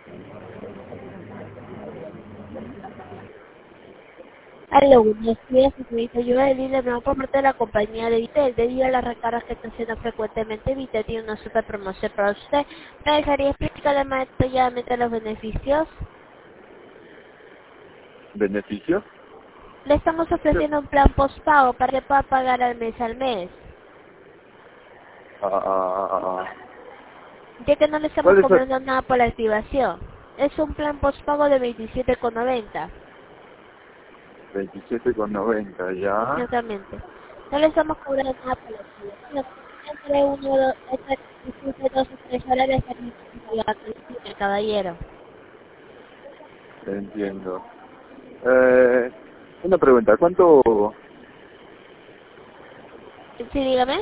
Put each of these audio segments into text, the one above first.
Aló, buenos días, señorita Joelyn, le llamo por parte de la compañía de Vitel. Debido a las recargas que está haciendo frecuentemente, Vitel tiene una super promoción para usted. ¿Me dejaría explicarle más detalladamente los beneficios? ¿Beneficio? Le estamos ofreciendo un plan postpago para que pueda pagar al mes, Ah, ya que no le estamos ¿cuál es el cobrando nada por la activación. Es un plan postpago de 27,90. 27,90 ya? Exactamente. No le estamos cobrando nada por la activación. Entre entre 2 o 3 horas le estaríamos activando, caballero. Entiendo. Una pregunta, ¿cuánto Sí, dígame.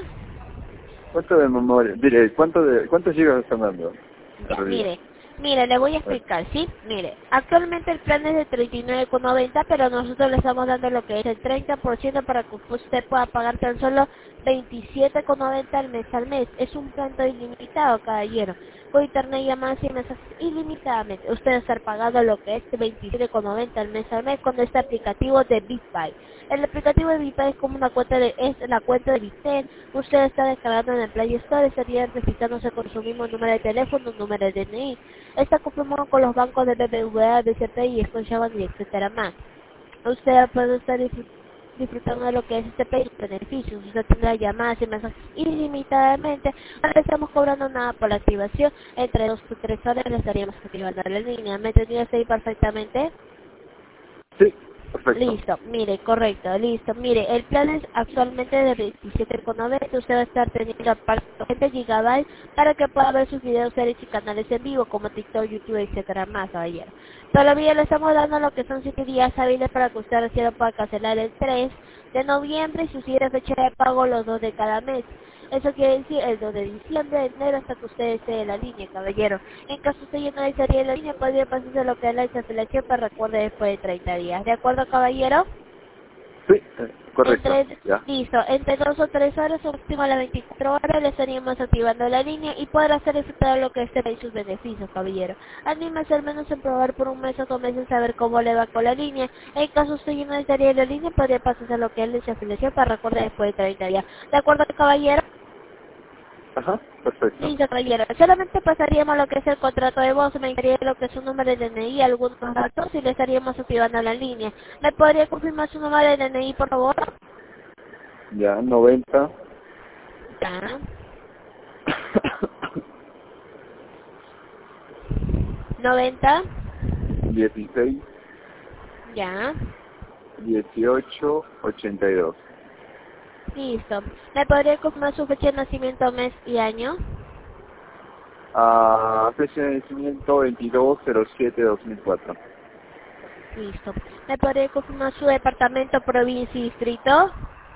de memoria? Diré, ¿cuántos gigas están dando Ya, por día? mire, le voy a explicar, ¿sí? Mire, actualmente el plan es de 39,90, pero nosotros le estamos dando lo que es el 30% para que usted pueda pagar tan solo 27,90 al mes. Es un plan ilimitado, caballero. Con internet, llamadas y mensajes ilimitadamente. Usted va a estar pagando lo que es 27,90 al mes con este aplicativo de BitBuy. El aplicativo de BitBuy es como es la cuenta de Vitel. Usted está descargando en el Play Store, estaría registrándose con su mismo número de teléfono, número de DNI. Está confirmado con los bancos de BBVA, BCP y Scotiabank y etcétera más. Usted puede estar disfrutando de lo que es este país, beneficios. Usted tendrá llamadas y mensajes ilimitadamente. No le estamos cobrando nada por la activación. Entre 2 y 3 horas le estaríamos activando la línea. ¿Me tendría usted ahí perfectamente? Sí, perfecto. Listo, mire, correcto, listo. Mire, el plan es actualmente de 27,90. Usted va a estar teniendo aparte 20 GB para que pueda ver sus videos, series y canales en vivo como TikTok, YouTube, etcétera más, caballero. Todavía le estamos dando lo que son 7 días hábiles para que usted recién lo pueda cancelar el 3 de noviembre y su siguiente fecha de pago los 2 de cada mes. Eso quiere decir el 2 de diciembre, de enero, hasta que usted esté en la línea, caballero. En caso usted ya no desearía la línea, podría pasarse lo que es la cancelación, pero recuerde después de 30 días. ¿De acuerdo, caballero? Sí, correcto, Entre, ya. listo, entre 2 o 3 horas, último a las 24 horas, le estaríamos activando la línea y podrá hacer disfrutar lo que esté y sus beneficios, caballero. Anímese al menos en probar por un mes o 2 meses a ver cómo le va con la línea. En caso usted ya no desearía la línea, podría pasarse lo que es la desafiliación para recordar después de 30 días. ¿De acuerdo, caballero? Ajá, perfecto. Listo, caballero. Solamente pasaríamos lo que es el contrato de voz, me indicaría lo que es su número de DNI, algunos datos y le estaríamos activando la línea. ¿Me podría confirmar su número de DNI, por favor? Ya, 90, Ya. 90. 16, Ya. 18, 82. Listo. ¿Me podría confirmar su fecha de nacimiento, mes y año? Fecha de nacimiento 22/07/2004. Listo. ¿Me podría confirmar su departamento, provincia y distrito?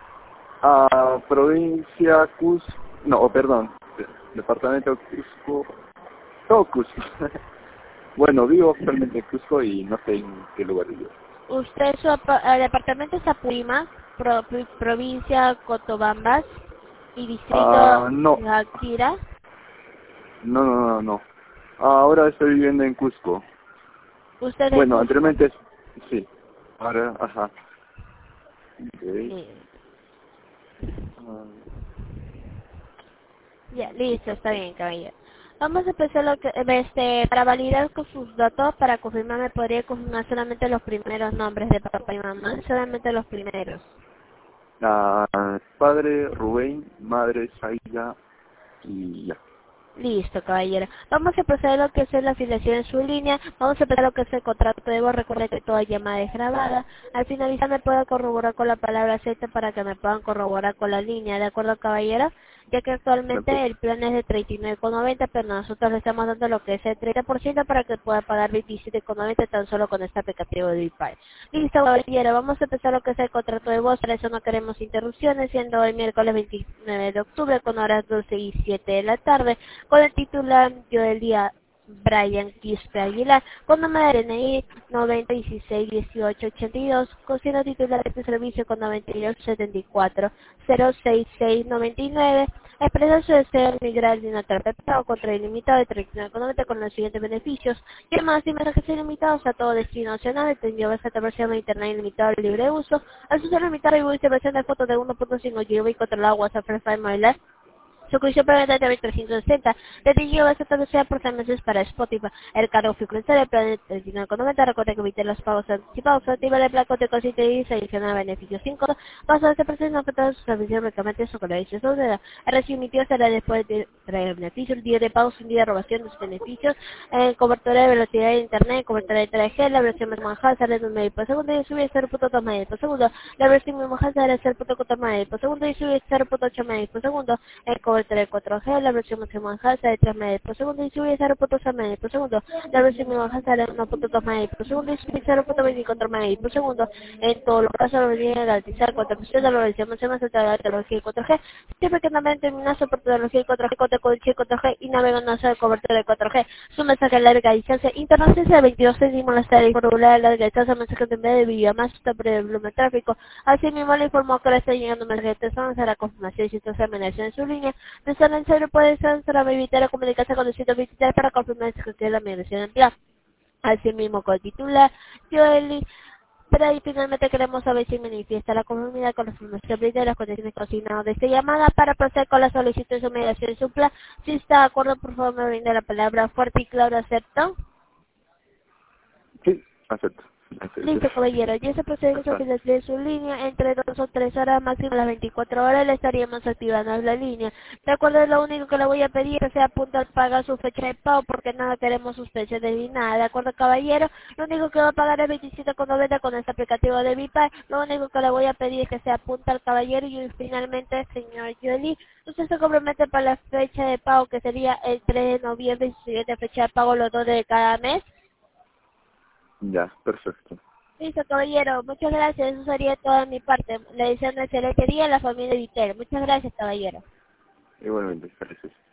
Provincia Cusco, no, perdón, departamento Cusco, todo Cusco. Bueno, vivo actualmente en Cusco y no sé en qué lugar vivo. Usted, departamento es Apurímac, provincia Cotobambas y distrito No, Akira. no. Ahora estoy viviendo en Cusco. Usted en Bueno, Cusco. anteriormente sí. Ahora, ajá. Okay. Sí. Ah, Ya, listo, está bien, caballero. Vamos a empezar para validar con sus datos, para confirmar, me podría confirmar solamente los primeros nombres de papá y mamá, solamente los primeros. Padre Rubén, madre Zaida y ya. Listo, caballero. Vamos a proceder a lo que es la afiliación en su línea. Vamos a empezar lo que es el contrato de voz. Recuerde que toda llamada es grabada. Al finalizar me puedo corroborar con la palabra Z para que me puedan corroborar con la línea. ¿De acuerdo, caballero? Ya que actualmente el plan es de 39,90, pero nosotros le estamos dando lo que es el 30% para que pueda pagar 27,90 tan solo con este aplicativo de BitPay. Listo, caballero. Vamos a empezar lo que es el contrato de voz. Para eso no queremos interrupciones, siendo hoy miércoles 29 de octubre con horas 12 y 7 de la tarde. Con el titular Joelia Brian Quispe Aguilar, con número de DNI 90161882, con siendo titular de este servicio con 9874 06699, Expresa su deseo de migrar de una tarjeta o contra ilimitado de 39,90 con los siguientes beneficios. Llamadas y mensajes ilimitados a todo destino nacional, entendió esta versión de internet ilimitado de libre uso, acceso limitado y distribución de fotos de 1.5 GB y controlado WhatsApp Free File Mobile. Suscripción preventa de 360. De DJ vas a traducir por 6 meses para Spotify. El cargo frecuencia de plan de 39,90. Recuerda que evite los pagos anticipados. Activa el plan de consiste y se adiciona beneficios 5. Paso de este proceso no afecta su servicio únicamente su colegio. El recibo emitido será después de traer beneficios. El día de pago sin día de robación de sus beneficios. Cobertura de velocidad de internet. Cobertura de 3G. La versión más bajada será de 1 MB por segundo y sube 0.2 MB por segundo. La versión más bajada será 0.4 MB por segundo y sube 0.8 MB por segundo. Cobertura de 4G, la versión máxima bajada será de 3 MB por segundo y sube 0.6 MB por segundo. La versión mínima bajada será de 1.2 MB por segundo y sube 0.24 MB por segundo. En todos los casos, la versión de garantizar 4% de la versión máxima se trata de la tecnología 4G. Siempre que también termina su tecnología 4G, con tecnología 4G y navega en de cobertura de 4G. Su mensaje a larga distancia, internet de 22 céntimos la tarifa regular a larga distancia, mensaje de medio de video más por el volumen de tráfico. Asimismo, le informó que le está llegando un mensaje de texto a la confirmación si está en su línea. De San Antonio puede ser para evitar la comunicación con el sitio visitar para confirmar que la migración en plan. Así mismo con el titular, Joely, pero ahí finalmente queremos saber si manifiesta la conformidad con la información brindada de las condiciones consignadas de esta llamada para proceder con la solicitud de su migración en su plan. Si está de acuerdo, por favor me brinda la palabra fuerte y claro, ¿acepto? Sí, acepto. Acepto. Listo, caballero. Y ese procedimiento que les dé su línea, entre 2 o 3 horas, máximo las 24 horas, le estaríamos activando la línea. De acuerdo, lo único que le voy a pedir es que se apunte al pagar su fecha de pago, porque nada queremos suspensiones ni nada. De acuerdo, caballero, lo único que va a pagar es 27,90 con este aplicativo de Vipay. Lo único que le voy a pedir es que se apunte al caballero y finalmente, señor Joely, usted se compromete para la fecha de pago, que sería el 3 de noviembre y su siguiente fecha de pago los 2 de cada mes. Ya, perfecto. Listo, caballero. Muchas gracias. Eso sería todo de mi parte. Le deseo un excelente día a la familia de Vitel. Muchas gracias, caballero. Igualmente, gracias.